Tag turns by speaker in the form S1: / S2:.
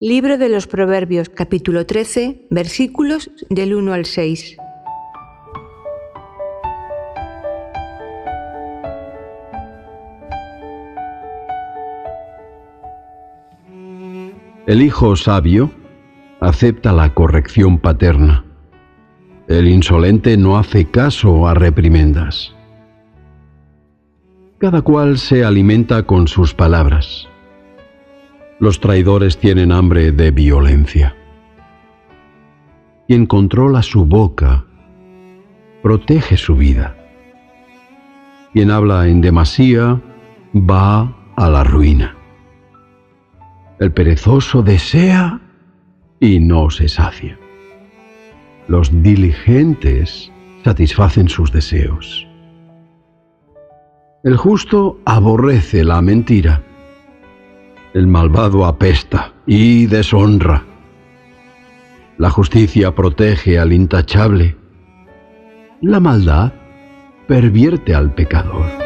S1: Libro de los Proverbios, capítulo 13, versículos del 1 al 6.
S2: El hijo sabio acepta la corrección paterna. El insolente no hace caso a reprimendas. Cada cual se alimenta con sus palabras. Los traidores tienen hambre de violencia. Quien controla su boca protege su vida. Quien habla en demasía va a la ruina. El perezoso desea y no se sacia. Los diligentes satisfacen sus deseos. El justo aborrece la mentira. El malvado apesta y deshonra. La justicia protege al intachable. La maldad pervierte al pecador.